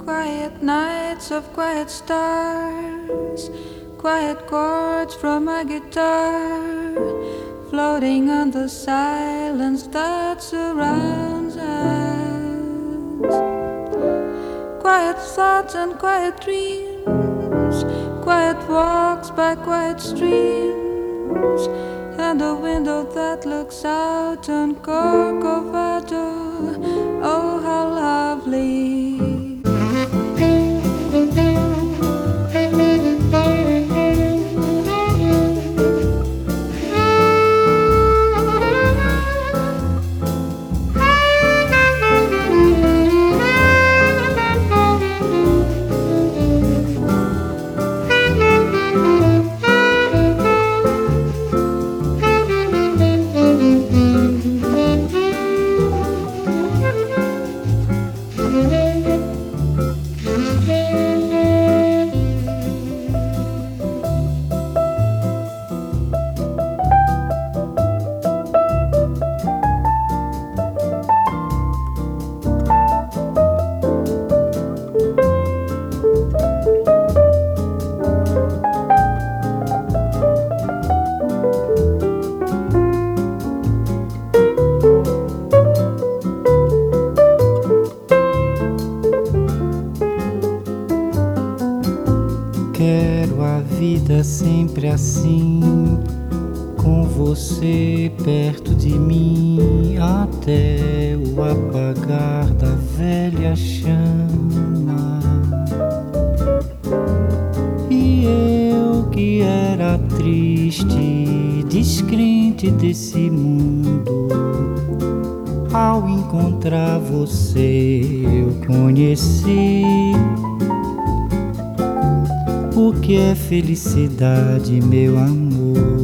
Quiet nights of quiet stars, quiet chords from my guitar, floating on the silence that surrounds us. Quiet thoughts and quiet dreams, quiet walks by quiet streams, and a window that looks out on Corcovado. Oh, how lovely. Quero a vida sempre assim, com você perto de mim, até o apagar da velha chama. E eu que era triste, descrente desse mundo, ao encontrar você eu conheci o que é felicidade, meu amor.